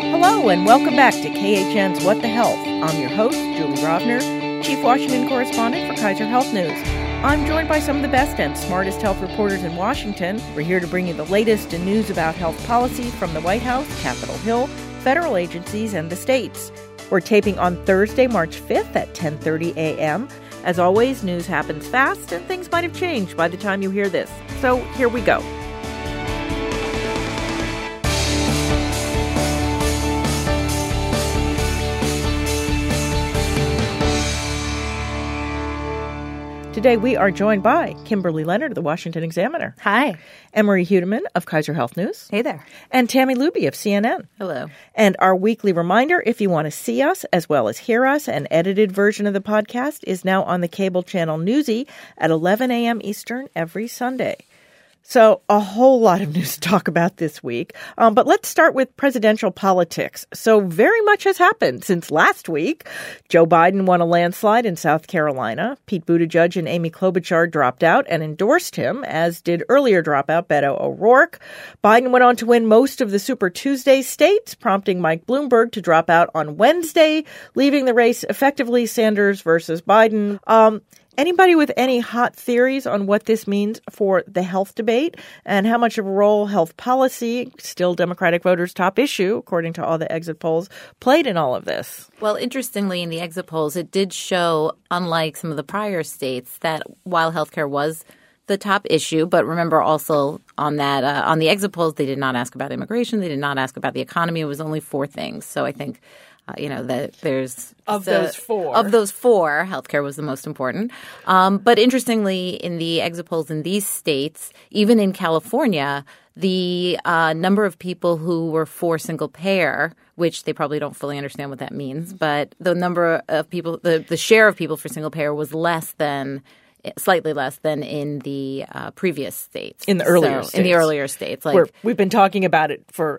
Hello and welcome back to KHN's What the Health. I'm your host, Julie Rovner, Chief Washington Correspondent for Kaiser Health News. I'm joined by some of the best and smartest health reporters in Washington. We're here to bring you the latest in news about health policy from the White House, Capitol Hill, federal agencies, and the states. We're taping on Thursday, March 5th at 10:30 a.m. As always, news happens fast and things might have changed by the time you hear this. So here we go. Today, we are joined by Kimberly Leonard of the Washington Examiner. Hi. Emery Hudeman of Kaiser Health News. Hey there. And Tammy Luby of CNN. Hello. And our weekly reminder, if you want to see us as well as hear us, an edited version of the podcast is now on the cable channel Newsy at 11 a.m. Eastern every Sunday. So a whole lot of news to talk about this week. But let's start with presidential politics. So very much has happened since last week. Joe Biden won a landslide in South Carolina. Pete Buttigieg and Amy Klobuchar dropped out and endorsed him, as did earlier dropout Beto O'Rourke. Biden went on to win most of the Super Tuesday states, prompting Mike Bloomberg to drop out on Wednesday, leaving the race effectively Sanders versus Biden. Anybody with any hot theories on what this means for the health debate and how much of a role health policy, still Democratic voters' top issue, according to all the exit polls, played in all of this? Well, interestingly, in the exit polls, it did show, unlike some of the prior states, that while healthcare was the top issue, but remember also on that on the exit polls, they did not ask about immigration. They did not ask about the economy. It was only four things. So I think that there's of those four, healthcare was the most important. But interestingly, in the exit polls in these states, even in California, the number of people who were for single payer, which they probably don't fully understand what that means, but the number of people, the share of people for single payer was slightly less than in the previous states. In the earlier states. In the earlier states. We've been talking about it for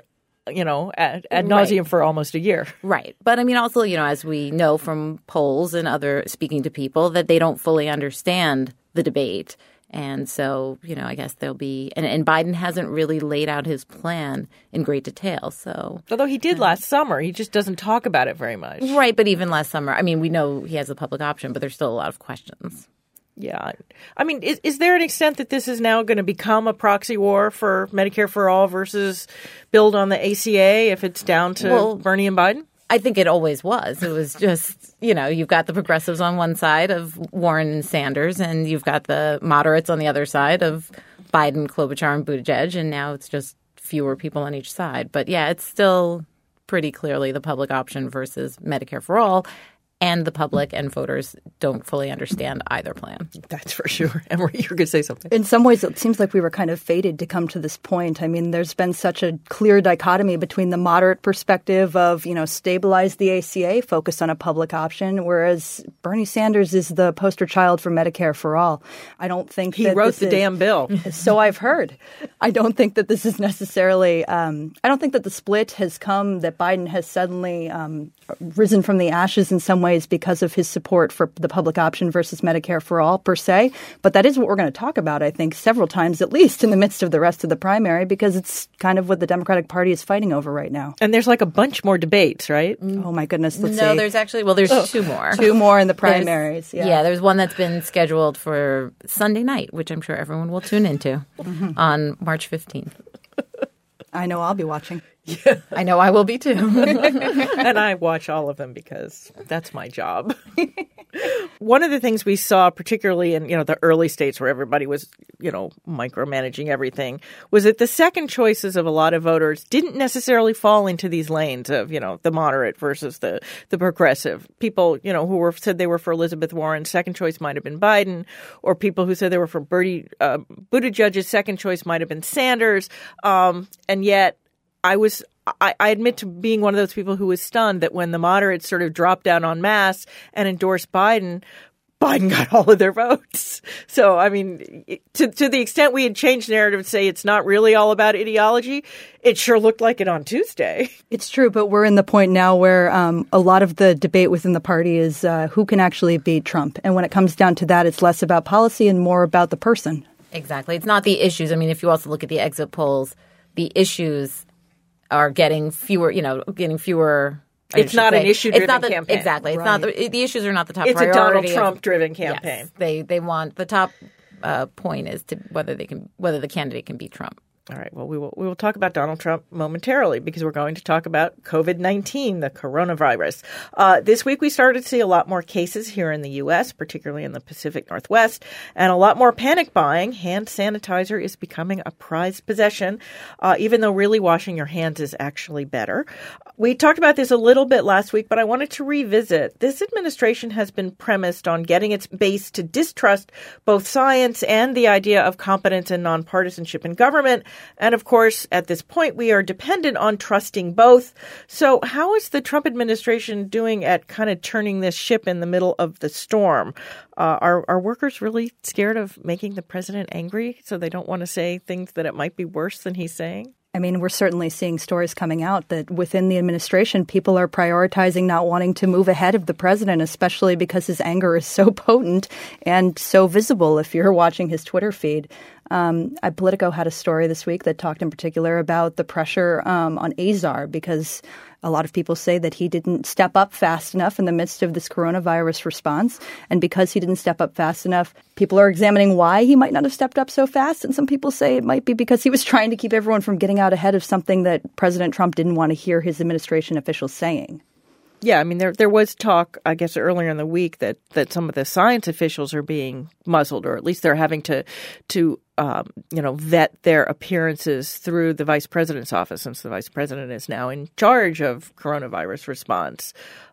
ad nauseum for almost a year. Right. But I mean, also, as we know from polls and other speaking to people, that they don't fully understand the debate. And so, I guess there'll be and Biden hasn't really laid out his plan in great detail. So, although he did last summer, he just doesn't talk about it very much. Right. But even last summer, I mean, we know he has a public option, but there's still a lot of questions. Yeah. I mean, is there an extent that this is now going to become a proxy war for Medicare for All versus build on the ACA if it's down to Bernie and Biden? I think it always was. It was just, you've got the progressives on one side of Warren and Sanders, and you've got the moderates on the other side of Biden, Klobuchar, and Buttigieg, and now it's just fewer people on each side. But yeah, it's still pretty clearly the public option versus Medicare for All. And the public and voters don't fully understand either plan. That's for sure. Emery, you're going to say something. In some ways, it seems like we were kind of fated to come to this point. I mean, there's been such a clear dichotomy between the moderate perspective of, stabilize the ACA, focus on a public option, whereas Bernie Sanders is the poster child for Medicare for All. I don't think he wrote the damn bill. So I've heard. I don't think that this is necessarily I don't think that the split has come, that Biden has suddenly risen from the ashes in some ways because of his support for the public option versus Medicare for All per se. But that is what we're going to talk about, I think, several times at least in the midst of the rest of the primary, because it's kind of what the Democratic Party is fighting over right now. And there's like a bunch more debates, right? Oh, my goodness. Let's see. No, there's actually, there's two more. Two more in the primaries. There's one that's been scheduled for Sunday night, which I'm sure everyone will tune into on March 15th. I know I'll be watching. Yeah. I know I will be too. And I watch all of them because that's my job. One of the things we saw, particularly in, the early states where everybody was, micromanaging everything, was that the second choices of a lot of voters didn't necessarily fall into these lanes of, the moderate versus the progressive. People, who said they were for Elizabeth Warren, second choice might have been Biden, or people who said they were for Buttigieg's second choice might have been Sanders. And yet I admit to being one of those people who was stunned that when the moderates sort of dropped down en masse and endorsed Biden got all of their votes. So, I mean, to the extent we had changed the narrative to say it's not really all about ideology, it sure looked like it on Tuesday. It's true, but we're in the point now where a lot of the debate within the party is who can actually beat Trump. And when it comes down to that, it's less about policy and more about the person. Exactly. It's not the issues. I mean, if you also look at the exit polls, the issues are getting fewer. It's not an issue-driven campaign. Exactly. It's not the issues are not the top priority. It's a Donald Trump-driven campaign. Yes, they want the top point is to whether the candidate can beat Trump. All right. Well, we will talk about Donald Trump momentarily because we're going to talk about COVID-19, the coronavirus. This week, we started to see a lot more cases here in the U.S., particularly in the Pacific Northwest, and a lot more panic buying. Hand sanitizer is becoming a prized possession, even though really washing your hands is actually better. We talked about this a little bit last week, but I wanted to revisit. This administration has been premised on getting its base to distrust both science and the idea of competence and nonpartisanship in government. And of course, at this point, we are dependent on trusting both. So how is the Trump administration doing at kind of turning this ship in the middle of the storm? Are workers really scared of making the president angry so they don't want to say things that it might be worse than he's saying? I mean, we're certainly seeing stories coming out that within the administration, people are prioritizing not wanting to move ahead of the president, especially because his anger is so potent and so visible if you're watching his Twitter feed. Politico had a story this week that talked in particular about the pressure on Azar because a lot of people say that he didn't step up fast enough in the midst of this coronavirus response. And because he didn't step up fast enough, people are examining why he might not have stepped up so fast. And some people say it might be because he was trying to keep everyone from getting out ahead of something that President Trump didn't want to hear his administration officials saying. Yeah, I mean, there was talk, I guess, earlier in the week that some of the science officials are being muzzled, or at least they're having to vet their appearances through the vice president's office, since the vice president is now in charge of coronavirus response.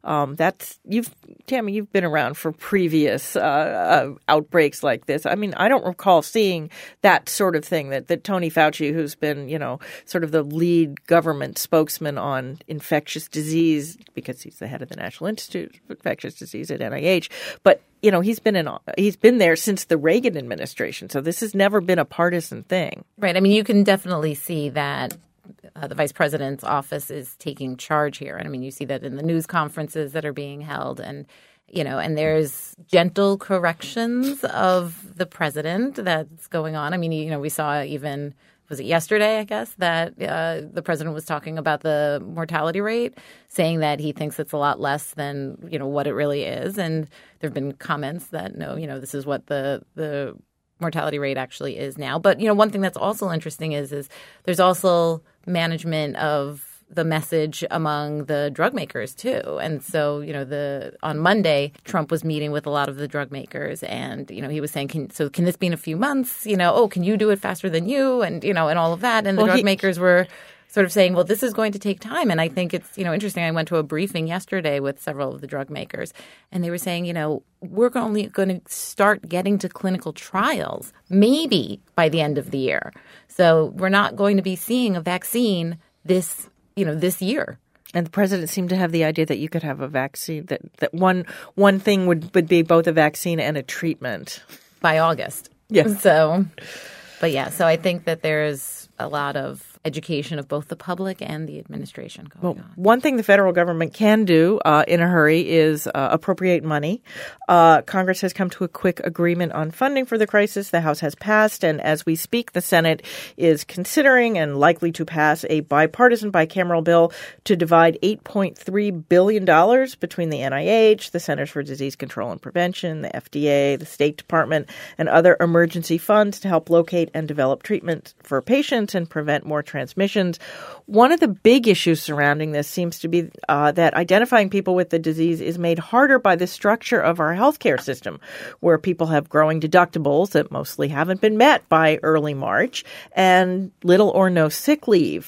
Tammy, you've been around for previous outbreaks like this. I mean, I don't recall seeing that sort of thing that Tony Fauci, who's been, sort of the lead government spokesman on infectious disease, because he's the head of the National Institute of Infectious Disease at NIH, but he's been there since the Reagan administration. So this has never been a partisan thing. Right. I mean, you can definitely see that the vice president's office is taking charge here. And I mean, you see that in the news conferences that are being held and there's gentle corrections of the president that's going on. I mean, we saw even, was it yesterday, I guess, that the president was talking about the mortality rate, saying that he thinks it's a lot less than, what it really is. And there have been comments that, no, this is what the mortality rate actually is now. But, one thing that's also interesting is there's also management of the message among the drug makers, too. And so, on Monday, Trump was meeting with a lot of the drug makers and, he was saying, can this be in a few months? Can you do it faster than you? And, and all of that. And the drug makers were sort of saying, well, this is going to take time. And I think it's, interesting. I went to a briefing yesterday with several of the drug makers and they were saying, we're only going to start getting to clinical trials maybe by the end of the year. So we're not going to be seeing a vaccine this year. And the president seemed to have the idea that you could have a vaccine, that one thing would be both a vaccine and a treatment. By August. Yeah. So I think that there's a lot of education of both the public and the administration going on. One thing the federal government can do in a hurry is appropriate money. Congress has come to a quick agreement on funding for the crisis. The House has passed, and as we speak, the Senate is considering and likely to pass a bipartisan bicameral bill to divide $8.3 billion between the NIH, the Centers for Disease Control and Prevention, the FDA, the State Department, and other emergency funds to help locate and develop treatments for patients and prevent more transmissions. One of the big issues surrounding this seems to be that identifying people with the disease is made harder by the structure of our healthcare system, where people have growing deductibles that mostly haven't been met by early March and little or no sick leave.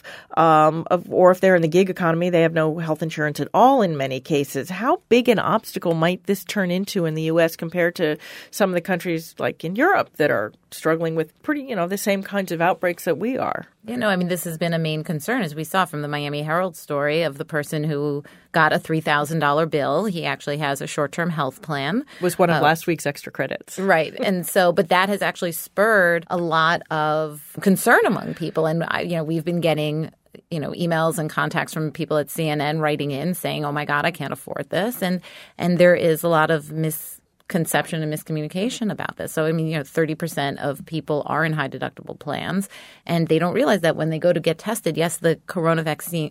Or if they're in the gig economy, they have no health insurance at all in many cases. How big an obstacle might this turn into in the U.S. compared to some of the countries like in Europe that are struggling with pretty, the same kinds of outbreaks that we are? This has been a main concern, as we saw from the Miami Herald story of the person who got a $3,000 bill. He actually has a short-term health plan. Was one of last week's extra credits. Right. And so, but that has actually spurred a lot of concern among people. And, we've been getting emails and contacts from people at CNN writing in saying, oh, my God, I can't afford this. And there is a lot of conception and miscommunication about this. So, 30% of people are in high deductible plans, and they don't realize that when they go to get tested, yes, the corona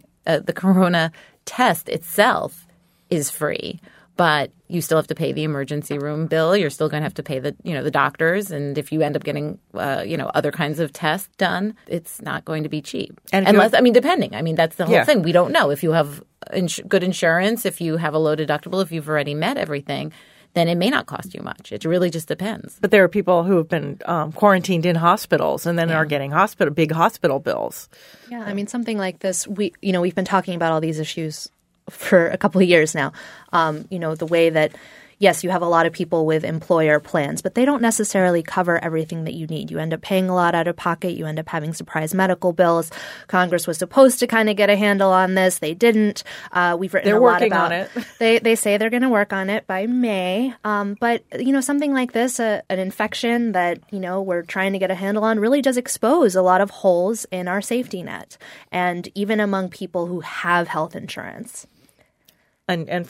test itself is free, but you still have to pay the emergency room bill. You're still going to have to pay the doctors. And if you end up getting, other kinds of tests done, it's not going to be cheap. And depending. That's the whole thing. We don't know. If you have good insurance, if you have a low deductible, if you've already met everything, then it may not cost you much. It really just depends. But there are people who have been quarantined in hospitals and then are getting big hospital bills. Yeah, something like this, we've been talking about all these issues for a couple of years now. The way that, yes, you have a lot of people with employer plans, but they don't necessarily cover everything that you need. You end up paying a lot out of pocket. You end up having surprise medical bills. Congress was supposed to kind of get a handle on this. They didn't. We've written a lot about it. They're working on it. They say they're going to work on it by May. But, something like this, an infection that, we're trying to get a handle on really does expose a lot of holes in our safety net, and even among people who have health insurance. And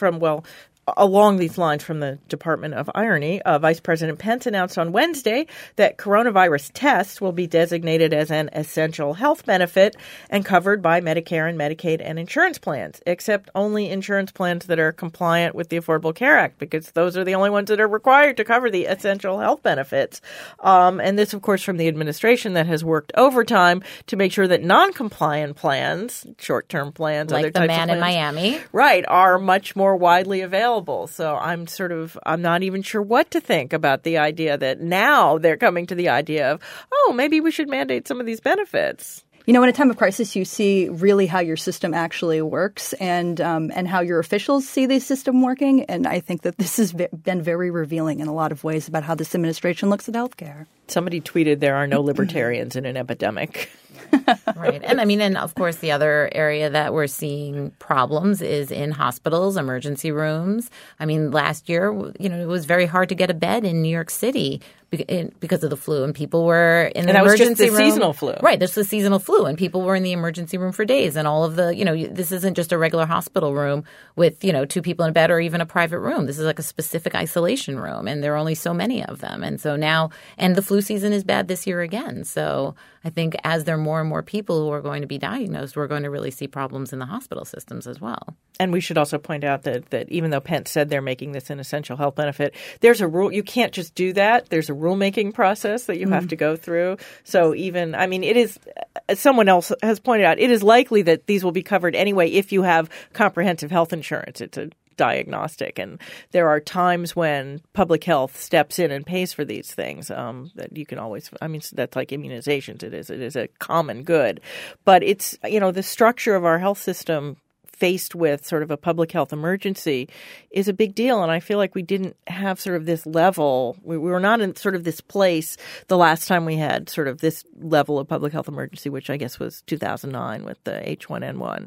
along these lines, from the Department of Irony, Vice President Pence announced on Wednesday that coronavirus tests will be designated as an essential health benefit and covered by Medicare and Medicaid and insurance plans, except only insurance plans that are compliant with the Affordable Care Act, because those are the only ones that are required to cover the essential health benefits. And this, of course, from the administration that has worked overtime to make sure that non-compliant plans, short-term plans, like other the types man of in plans, Miami, right, are much more widely available. So I'm not even sure what to think about the idea that now they're coming to the idea of, maybe we should mandate some of these benefits. In a time of crisis, you see really how your system actually works and how your officials see the system working. And I think that this has been very revealing in a lot of ways about how this administration looks at healthcare. Somebody tweeted there are no libertarians in an epidemic. Right. And of course, the other area that we're seeing problems is in hospitals, emergency rooms. Last year, it was very hard to get a bed in New York City because of the flu, and people were in the emergency room. And that was just the seasonal flu. Right. This was seasonal flu, and people were in the emergency room for days. And all of the, this isn't just a regular hospital room with, 2 people in a bed or even a private room. This is like a specific isolation room, and there are only so many of them. And so now, and the flu season is bad this year again. So I think as there are more and more people who are going to be diagnosed, we're going to really see problems in the hospital systems as well. And we should also point out that even though Pence said they're making this an essential health benefit, there's a rule. You can't just do that. There's a rulemaking process that you have to go through. So it is, as someone else has pointed out, it is likely that these will be covered anyway if you have comprehensive health insurance. It's a diagnostic. And there are times when public health steps in and pays for these things that you can always that's like immunizations. It is a common good. But it's, the structure of our health system faced with sort of a public health emergency is a big deal. And I feel like we didn't have sort of this level. We were not in sort of this place the last time we had sort of this level of public health emergency, which I guess was 2009 with the H1N1.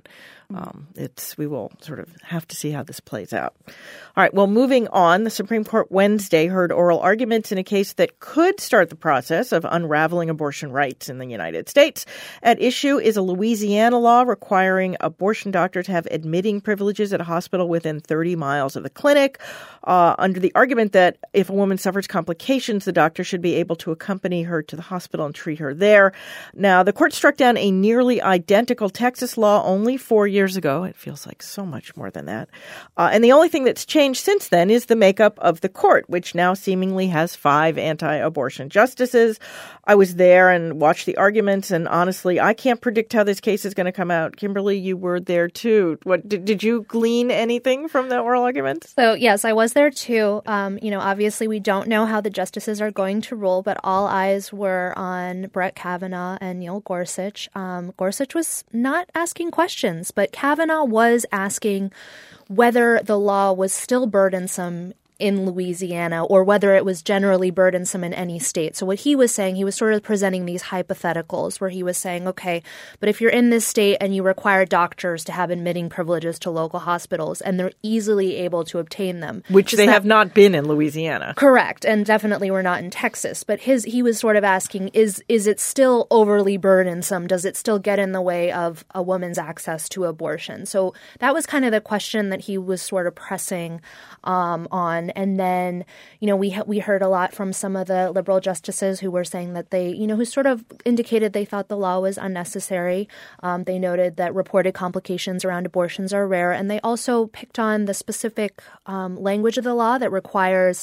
We will sort of have to see how this plays out. All right. Well, moving on, the Supreme Court Wednesday heard oral arguments in a case that could start the process of unraveling abortion rights in the United States. At issue is a Louisiana law requiring abortion doctors to have admitting privileges at a hospital within 30 miles of the clinic, under the argument that if a woman suffers complications, the doctor should be able to accompany her to the hospital and treat her there. Now, the court struck down a nearly identical Texas law only 4 years ago. It feels like so much more than that. And the only thing that's changed since then is the makeup of the court, which now seemingly has 5 anti-abortion justices. I was there and watched the arguments, and honestly, I can't predict how this case is going to come out. Kimberly, you were there too. What did you glean anything from the oral arguments? So yes, I was there too. Obviously we don't know how the justices are going to rule, but all eyes were on Brett Kavanaugh and Neil Gorsuch. Gorsuch was not asking questions, but Kavanaugh was asking whether the law was still burdensome in Louisiana or whether it was generally burdensome in any state. So what he was saying, he was sort of presenting these hypotheticals where he was saying, okay, but if you're in this state and you require doctors to have admitting privileges to local hospitals and they're easily able to obtain them. Which they have not been in Louisiana. Correct. And definitely were not in Texas. But he was sort of asking, is it still overly burdensome? Does it still get in the way of a woman's access to abortion? So that was kind of the question that he was sort of pressing on on. And then, we heard a lot from some of the liberal justices who were saying that they, who sort of indicated they thought the law was unnecessary. They noted that reported complications around abortions are rare. And they also picked on the specific language of the law that requires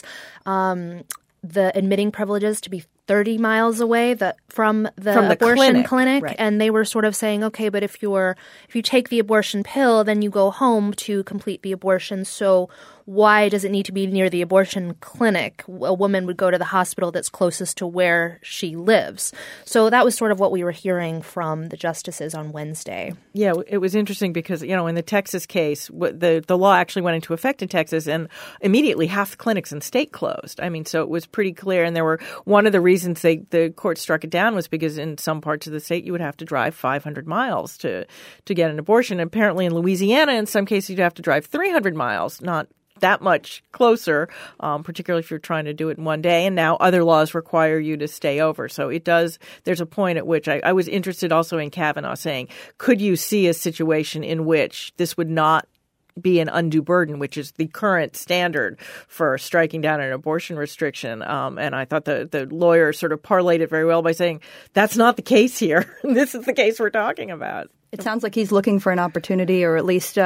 the admitting privileges to be 30 miles away from the abortion clinic. Right. And they were sort of saying, okay, but if you take the abortion pill, then you go home to complete the abortion. So why does it need to be near the abortion clinic? A woman would go to the hospital that's closest to where she lives. So that was sort of what we were hearing from the justices on Wednesday. Yeah, it was interesting because, in the Texas case, the law actually went into effect in Texas and immediately half the clinics in state closed. I mean, so it was pretty clear. And one of the reasons the court struck it down was because in some parts of the state you would have to drive 500 miles to get an abortion. And apparently in Louisiana, in some cases, you'd have to drive 300 miles, not that much closer, particularly if you're trying to do it in one day. And now other laws require you to stay over. So there's a point at which I was interested also in Kavanaugh saying, could you see a situation in which this would not be an undue burden, which is the current standard for striking down an abortion restriction. And I thought the lawyer sort of parlayed it very well by saying, that's not the case here. This is the case we're talking about. It sounds like he's looking for an opportunity, or at least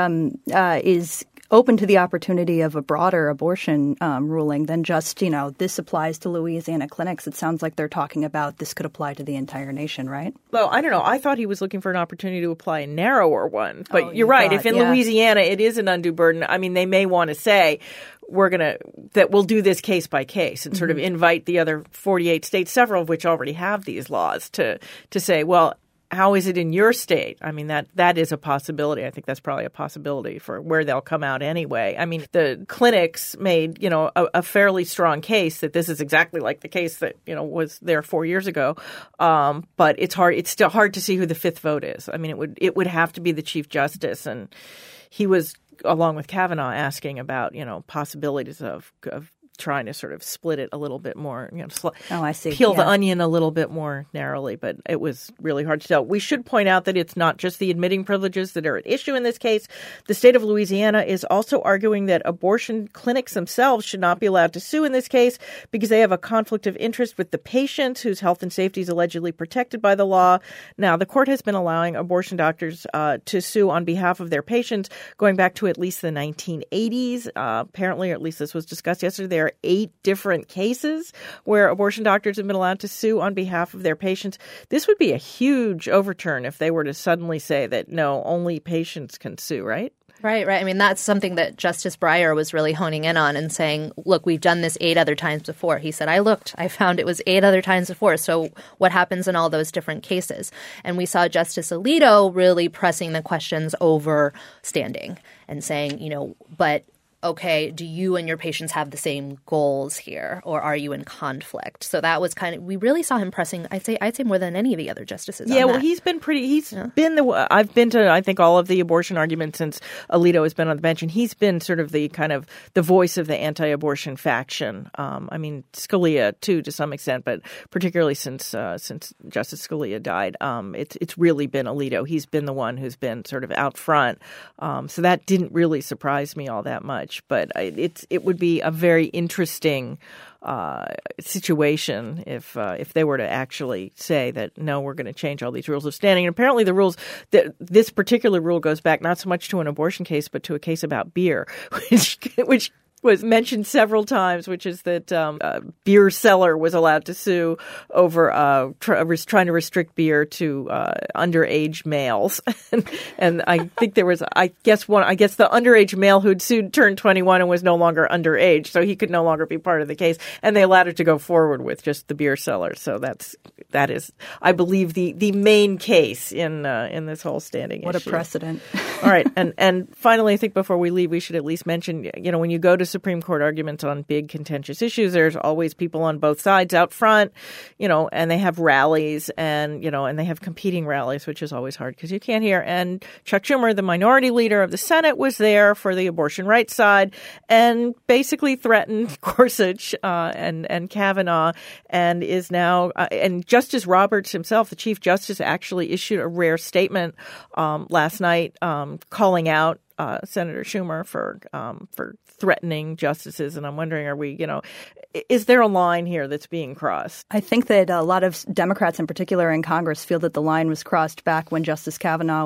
is open to the opportunity of a broader abortion ruling than just, this applies to Louisiana clinics. It sounds like they're talking about this could apply to the entire nation, right? Well, I don't know. I thought he was looking for an opportunity to apply a narrower one. But you're right. If in Louisiana it is an undue burden, I mean, they may want to say that we'll do this case by case and sort of invite the other 48 states, several of which already have these laws, to say, well, how is it in your state? I mean, that is a possibility. I think that's probably a possibility for where they'll come out anyway. I mean, the clinics made, a fairly strong case that this is exactly like the case that, was there 4 years ago. But it's hard. It's still hard to see who the fifth vote is. I mean, it would have to be the Chief Justice. And he was, along with Kavanaugh, asking about, possibilities of trying to sort of split it a little bit more, I see. Peel the onion a little bit more narrowly, but it was really hard to tell. We should point out that it's not just the admitting privileges that are at issue in this case. The state of Louisiana is also arguing that abortion clinics themselves should not be allowed to sue in this case because they have a conflict of interest with the patient whose health and safety is allegedly protected by the law. Now, the court has been allowing abortion doctors to sue on behalf of their patients going back to at least the 1980s. Apparently, or at least this was discussed yesterday, there are 8 different cases where abortion doctors have been allowed to sue on behalf of their patients. This would be a huge overturn if they were to suddenly say that, no, only patients can sue, right? Right. I mean, that's something that Justice Breyer was really honing in on and saying, look, we've done this 8 other times before. He said, I found it was 8 other times before. So what happens in all those different cases? And we saw Justice Alito really pressing the questions over standing and saying, but okay, do you and your patients have the same goals here, or are you in conflict? So that was we really saw him pressing, I'd say more than any of the other justices. Yeah, well, he's been I've been to, I think, all of the abortion arguments since Alito has been on the bench, and he's been sort of the kind of the voice of the anti-abortion faction. I mean, Scalia too, to some extent, but particularly since Justice Scalia died, it's really been Alito. He's been the one who's been sort of out front. So that didn't really surprise me all that much. But it would be a very interesting situation if they were to actually say that, no, we're going to change all these rules of standing. And apparently the rules this particular rule goes back not so much to an abortion case, but to a case about beer, which was mentioned several times, which is that a beer seller was allowed to sue over trying to restrict beer to underage males. and I think there was, I guess the underage male who'd sued turned 21 and was no longer underage, so he could no longer be part of the case. And they allowed it to go forward with just the beer seller. So that is, I believe, the main case in this whole standing issue. What a precedent. All right. And finally, I think before we leave, we should at least mention, when you go to Supreme Court arguments on big contentious issues, there's always people on both sides out front, and they have rallies and they have competing rallies, which is always hard because you can't hear. And Chuck Schumer, the minority leader of the Senate, was there for the abortion rights side and basically threatened Gorsuch and Kavanaugh, and is now and Justice Roberts himself, the Chief Justice, actually issued a rare statement last night calling out Senator Schumer for threatening justices, and I'm wondering, is there a line here that's being crossed? I think that a lot of Democrats, in particular in Congress, feel that the line was crossed back when Justice Kavanaugh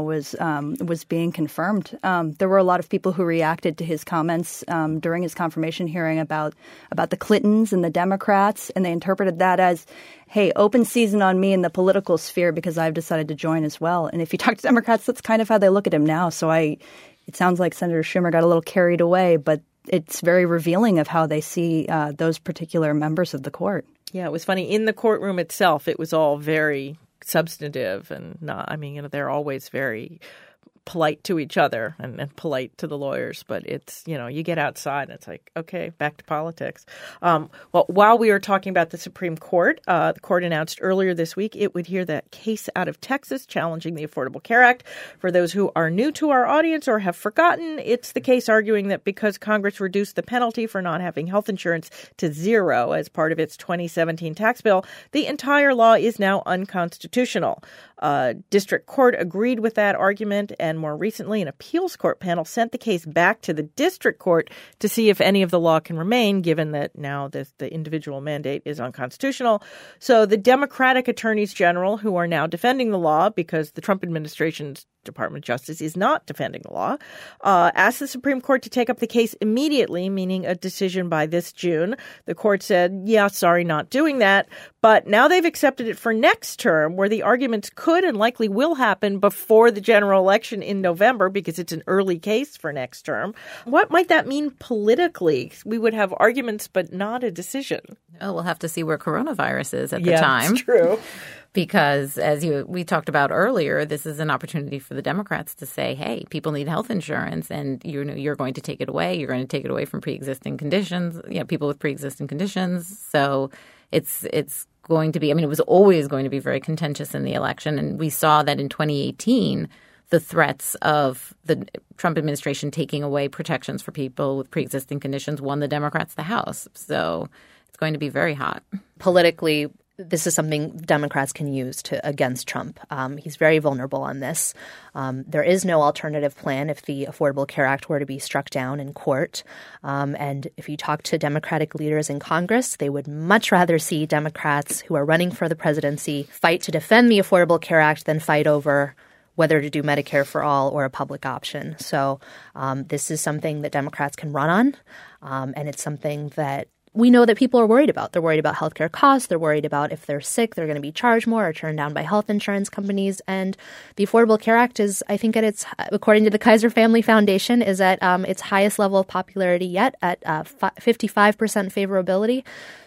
was being confirmed. There were a lot of people who reacted to his comments during his confirmation hearing about the Clintons and the Democrats, and they interpreted that as, hey, open season on me in the political sphere because I've decided to join as well. And if you talk to Democrats, that's kind of how they look at him now. So it sounds like Senator Schumer got a little carried away, but it's very revealing of how they see those particular members of the court. Yeah, it was funny. In the courtroom itself, it was all very substantive and they're always very polite to each other and polite to the lawyers. But it's, you get outside and it's like, okay, back to politics. Well, while we were talking about the Supreme Court, the court announced earlier this week it would hear that case out of Texas challenging the Affordable Care Act. For those who are new to our audience or have forgotten, it's the case arguing that because Congress reduced the penalty for not having health insurance to zero as part of its 2017 tax bill, the entire law is now unconstitutional. District Court agreed with that argument, and more recently, an appeals court panel sent the case back to the district court to see if any of the law can remain, given that now the individual mandate is unconstitutional. So the Democratic attorneys general, who are now defending the law because the Trump administration's Department of Justice is not defending the law, asked the Supreme Court to take up the case immediately, meaning a decision by this June. The court said, yeah, sorry, not doing that. But now they've accepted it for next term, where the arguments could and likely will happen before the general election in November, because it's an early case for next term. What might that mean politically? We would have arguments, but not a decision. Oh, we'll have to see where coronavirus is at the time. Yeah, that's true. Because as we talked about earlier, this is an opportunity for the Democrats to say, hey, people need health insurance and you're going to take it away. You're going to take it away from pre-existing conditions, people with pre-existing conditions. So it's going to be, it was always going to be very contentious in the election. And we saw that in 2018, the threats of the Trump administration taking away protections for people with pre-existing conditions won the Democrats the House. So it's going to be very hot. Politically, this is something Democrats can use against Trump. He's very vulnerable on this. There is no alternative plan if the Affordable Care Act were to be struck down in court. And if you talk to Democratic leaders in Congress, they would much rather see Democrats who are running for the presidency fight to defend the Affordable Care Act than fight over whether to do Medicare for all or a public option. So this is something that Democrats can run on, and it's something that we know that people are worried about. They're worried about healthcare costs. They're worried about if they're sick, they're going to be charged more or turned down by health insurance companies. And the Affordable Care Act is, I think, according to the Kaiser Family Foundation, is at its highest level of popularity yet at 55% favorability.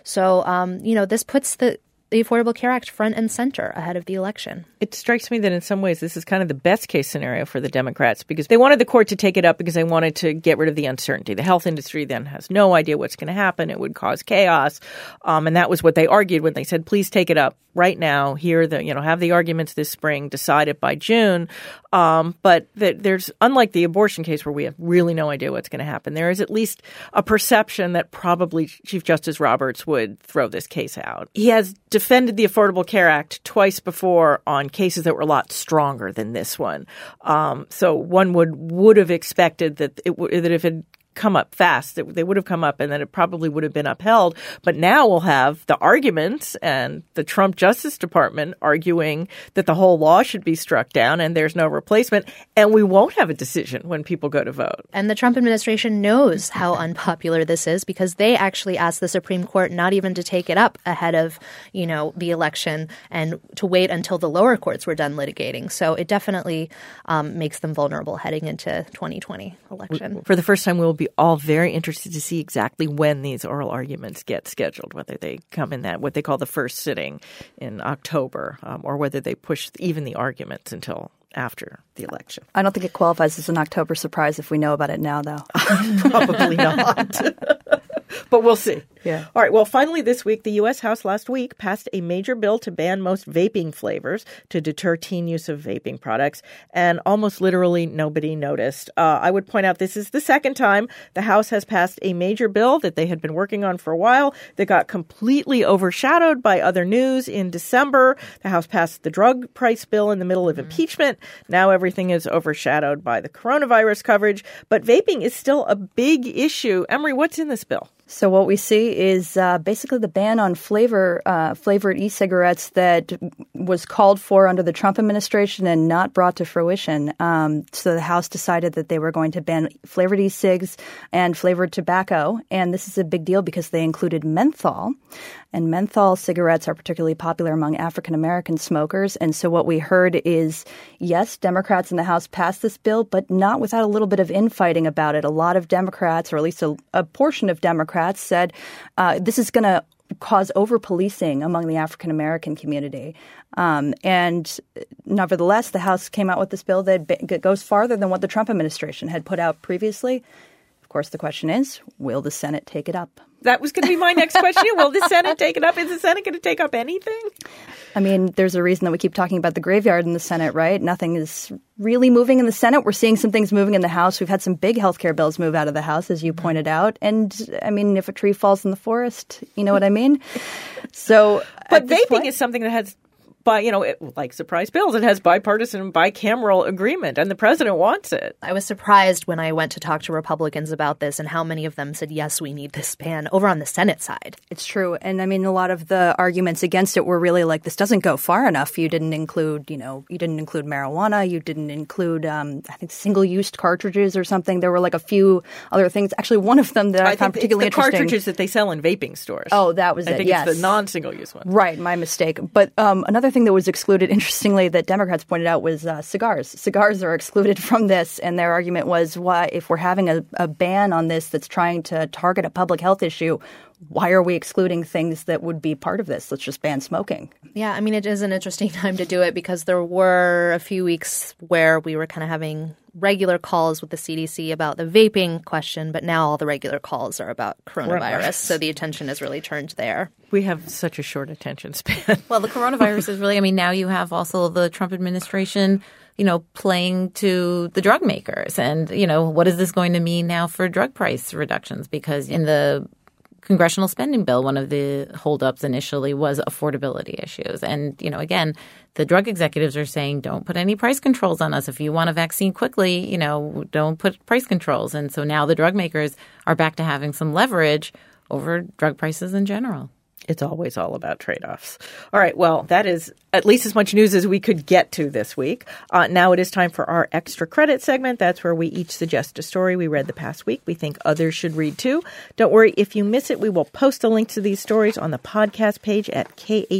So, this puts the Affordable Care Act front and center ahead of the election. It strikes me that in some ways this is kind of the best case scenario for the Democrats, because they wanted the court to take it up because they wanted to get rid of the uncertainty. The health industry then has no idea what's going to happen. It would cause chaos. And that was what they argued when they said, please take it up right now. Have the arguments this spring, decide it by June. But there's, unlike the abortion case where we have really no idea what's going to happen, there is at least a perception that probably Chief Justice Roberts would throw this case out. He has defended the Affordable Care Act twice before on cases that were a lot stronger than this one. So one would have expected that that if it come up fast, they would have come up and then it probably would have been upheld. But now we'll have the arguments and the Trump Justice Department arguing that the whole law should be struck down and there's no replacement. And we won't have a decision when people go to vote. And the Trump administration knows how unpopular this is because they actually asked the Supreme Court not even to take it up ahead of, the election and to wait until the lower courts were done litigating. So it definitely makes them vulnerable heading into 2020 election. For the first time, we'll be all very interested to see exactly when these oral arguments get scheduled, whether they come in that what they call the first sitting in October, or whether they push even the arguments until after the election. I don't think it qualifies as an October surprise if we know about it now, though. Probably not. But we'll see. Yeah. All right. Well, finally this week, the U.S. House last week passed a major bill to ban most vaping flavors to deter teen use of vaping products. And almost literally nobody noticed. I would point out this is the second time the House has passed a major bill that they had been working on for a while that got completely overshadowed by other news. In December, the House passed the drug price bill in the middle of impeachment. Now everything is overshadowed by the coronavirus coverage. But vaping is still a big issue. Emery, what's in this bill? So what we see is basically the ban on flavored e-cigarettes that was called for under the Trump administration and not brought to fruition. So the House decided that they were going to ban flavored e-cigs and flavored tobacco. And this is a big deal because they included menthol. And menthol cigarettes are particularly popular among African-American smokers. And so what we heard is, yes, Democrats in the House passed this bill, but not without a little bit of infighting about it. A lot of Democrats, or at least a portion of Democrats, said this is going to cause over-policing among the African-American community. And nevertheless, the House came out with this bill that goes farther than what the Trump administration had put out previously. Of course, the question is, will the Senate take it up? That was going to be my next question. Will the Senate take it up? Is the Senate going to take up anything? I mean, there's a reason that we keep talking about the graveyard in the Senate, right? Nothing is really moving in the Senate. We're seeing some things moving in the House. We've had some big healthcare bills move out of the House, as you pointed out. And I mean, if a tree falls in the forest, you know what I mean? So, but vaping is something that has, like surprise bills, it has bipartisan, bicameral agreement, and the president wants it. I was surprised when I went to talk to Republicans about this and how many of them said, yes, we need this ban over on the Senate side. It's true. And I mean, a lot of the arguments against it were really like, this doesn't go far enough. You didn't include, you didn't include marijuana. You didn't include, I think, single-use cartridges or something. There were like a few other things. Actually, one of them that I found particularly interesting. The cartridges that they sell in vaping stores. Oh, that was it. I think yes. It's the non-single-use one. Right. My mistake. But another thing that was excluded, interestingly, that Democrats pointed out was cigars. Cigars are excluded from this, and their argument was, why, if we're having a ban on this that's trying to target a public health issue, why are we excluding things that would be part of this? Let's just ban smoking. Yeah, I mean, it is an interesting time to do it because there were a few weeks where we were kind of having regular calls with the CDC about the vaping question, but now all the regular calls are about coronavirus. So the attention is really turned there. We have such a short attention span. Well, the coronavirus is really, now you have also the Trump administration, playing to the drug makers. And, what is this going to mean now for drug price reductions? Because in the congressional spending bill, one of the holdups initially was affordability issues. And, again, the drug executives are saying, don't put any price controls on us. If you want a vaccine quickly, don't put price controls. And so now the drug makers are back to having some leverage over drug prices in general. It's always all about trade-offs. All right. Well, that is at least as much news as we could get to this week. Now it is time for our extra credit segment. That's where we each suggest a story we read the past week we think others should read too. Don't worry. If you miss it, we will post a link to these stories on the podcast page at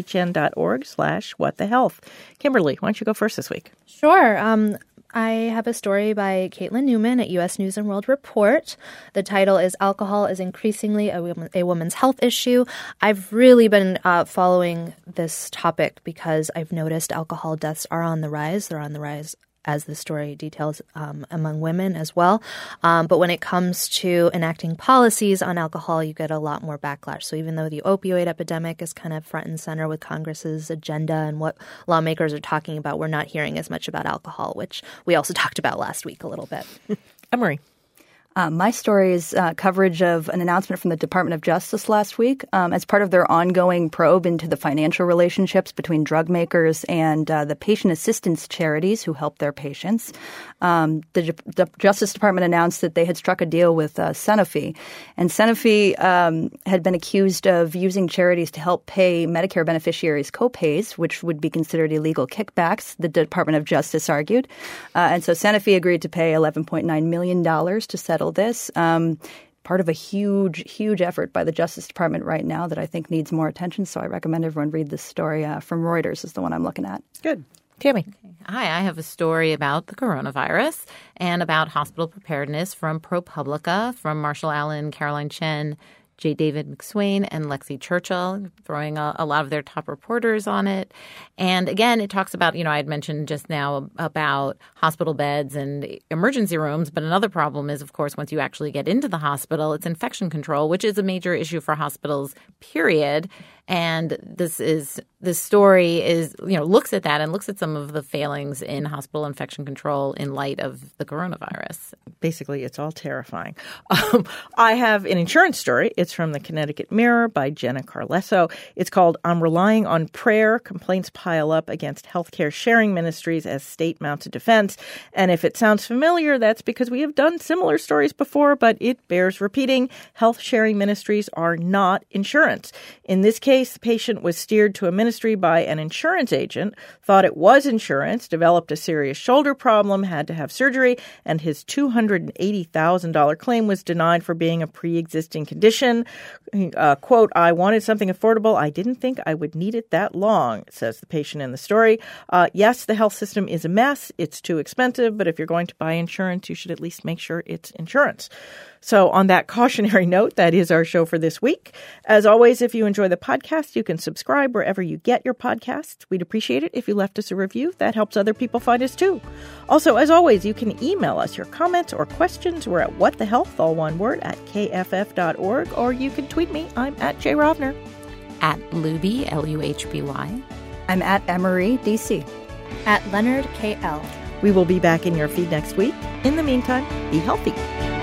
khn.org/whatthehealth. Kimberly, why don't you go first this week? Sure. I have a story by Caitlin Newman at U.S. News & World Report. The title is Alcohol is Increasingly a Woman's Health Issue. I've really been following this topic because I've noticed alcohol deaths are on the rise. They're on the rise, as the story details, among women as well. But when it comes to enacting policies on alcohol, you get a lot more backlash. So even though the opioid epidemic is kind of front and center with Congress's agenda and what lawmakers are talking about, we're not hearing as much about alcohol, which we also talked about last week a little bit. Emery. My story is coverage of an announcement from the Department of Justice last week as part of their ongoing probe into the financial relationships between drug makers and the patient assistance charities who help their patients. The Justice Department announced that they had struck a deal with Sanofi. And Sanofi had been accused of using charities to help pay Medicare beneficiaries copays, which would be considered illegal kickbacks, the Department of Justice argued. And so Sanofi agreed to pay $11.9 million to settle this. Part of a huge effort by the Justice Department right now that I think needs more attention. So I recommend everyone read this story from Reuters is the one I'm looking at. Good. Tammy. Hi, I have a story about the coronavirus and about hospital preparedness from ProPublica, from Marshall Allen, Caroline Chen, J. David McSwain and Lexi Churchill, throwing a lot of their top reporters on it. And again, it talks about, I had mentioned just now about hospital beds and emergency rooms. But another problem is, of course, once you actually get into the hospital, it's infection control, which is a major issue for hospitals, period. And this story is, looks at that and looks at some of the failings in hospital infection control in light of the coronavirus. Basically, it's all terrifying. I have an insurance story. It's from the Connecticut Mirror by Jenna Carlesso. It's called "I'm Relying on Prayer. Complaints Pile Up Against Healthcare Sharing Ministries as State Mounts a Defense." And if it sounds familiar, that's because we have done similar stories before, but it bears repeating. Health sharing ministries are not insurance. In this case, the patient was steered to a ministry by an insurance agent, thought it was insurance, developed a serious shoulder problem, had to have surgery, and his $280,000 claim was denied for being a pre-existing condition. Quote, "I wanted something affordable. I didn't think I would need it that long," says the patient in the story. Yes, the health system is a mess. It's too expensive, but if you're going to buy insurance, you should at least make sure it's insurance. So on that cautionary note, that is our show for this week. As always, if you enjoy the podcast, you can subscribe wherever you get your podcasts. We'd appreciate it if you left us a review. That helps other people find us too. Also, as always, you can email us your comments or questions. We're at whatthehealth, all one word, at kff.org, or you can tweet me. I'm at Jay Rovner. At Luby, Luhby. I'm at Emery, DC. At Leonard KL. We will be back in your feed next week. In the meantime, be healthy.